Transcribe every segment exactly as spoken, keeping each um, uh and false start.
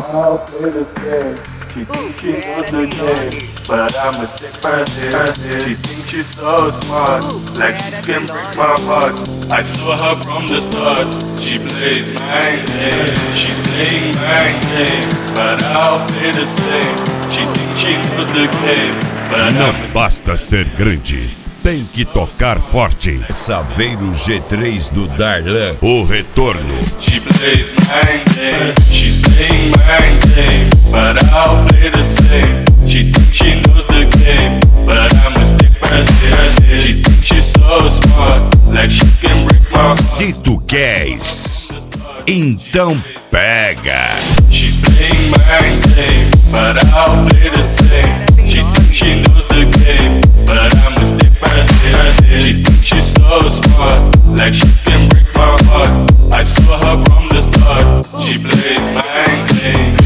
I'll play the game. She thinks she knows the game, but I'ma stick her there. She thinks she's so smart, like she can break my heart. I saw her from the start. She plays mind games, she's playing mind games, but I'll play the same. She thinks she knows the game, but Não I'ma basta ser grande, tem que tocar forte. Saveiro G três do Darlan, o retorno. She plays mind games, she's playing mind games, but I'll play the same. She thinks she knows the game, but I'ma stick her there. She thinks she's so smart, like she can break my heart. Se tu queres, então pega. She's playing mind games, but I'll play the same. She thinks she knows the game, but I'ma stick her there. She thinks she's so smart, like she can break my heart. I saw her from the start. She plays mind games.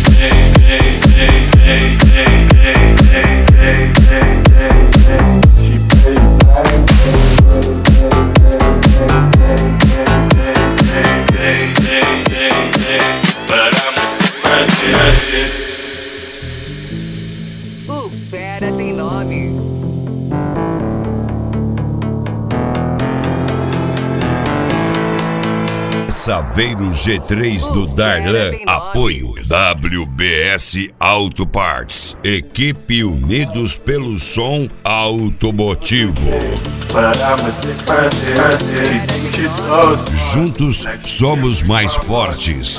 She plays mind but I'ma stick her there. O fera tem nome. Saveiro G três do Darlan, apoio W B S Auto Parts, equipe unidos pelo som automotivo. Juntos somos mais fortes.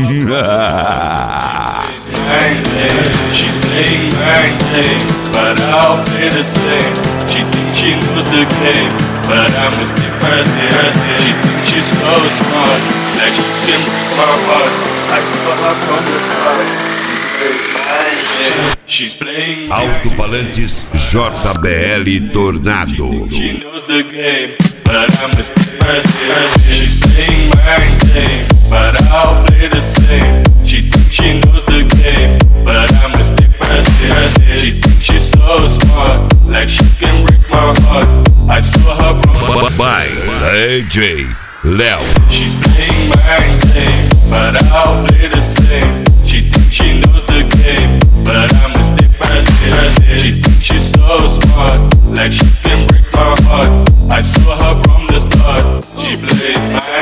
She's playing mind games, but I'll play the same. She thinks she knows the game, but I'ma stick her there. She thinks she's so smart, like she can break my heart. I saw her from the start. She's playing Alto-falantes J B L Tornado. She knows the game, but I'ma stick her there. She's playing mind games, but I'll play the same. She thinks she knows the game, but I'ma stick her there. She thinks she's so smart, like she can break my heart. I saw her from By D J Léo. She's playing mind games, but I'll play the same. She thinks she knows the game, but I'ma stick her there. She thinks she's so smart, like she can break my heart. I saw her from the start. She plays mind